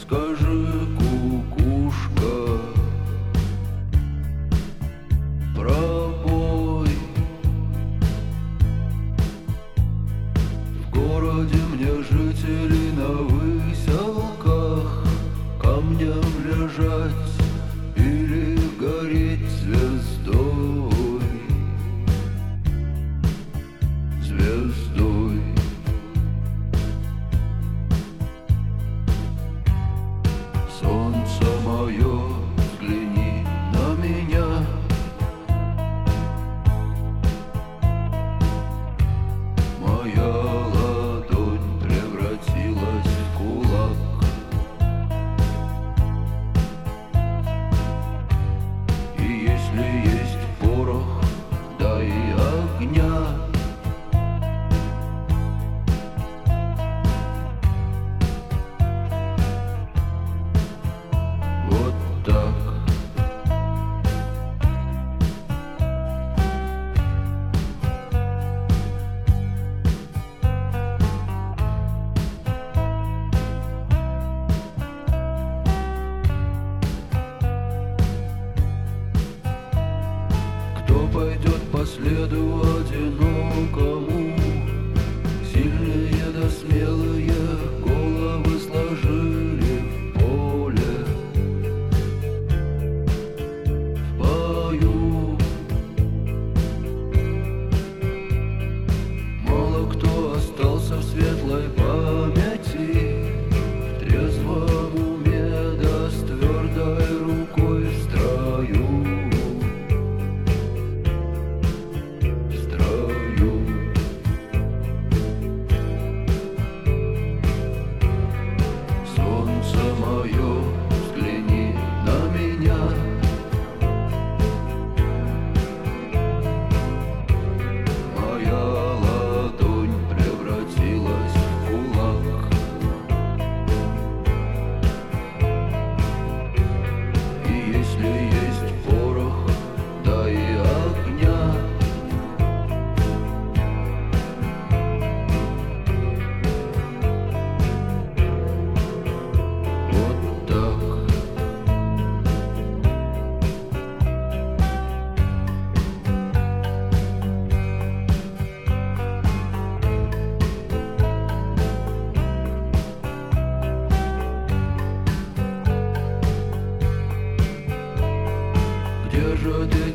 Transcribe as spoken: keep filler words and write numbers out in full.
Скажи, кукушка, пробой. В городе мне жители на выселках камнем лежать или гореть звездой, звездой. Солнце мое, взгляни на меня. Моя ладонь превратилась в кулак. И если есть порох, дай огня. Вот так. Кто пойдет по следу одинокому? Сильные да смелые головы сложили в поле, в бою. Мало кто остался в светлой памяти, в трезвом уме да с твердой рукой в строю. Солнце мое, взгляни на меня. Моя ладонь превратилась в кулак. И если есть порох, дай огня. Вот так. Где же ты?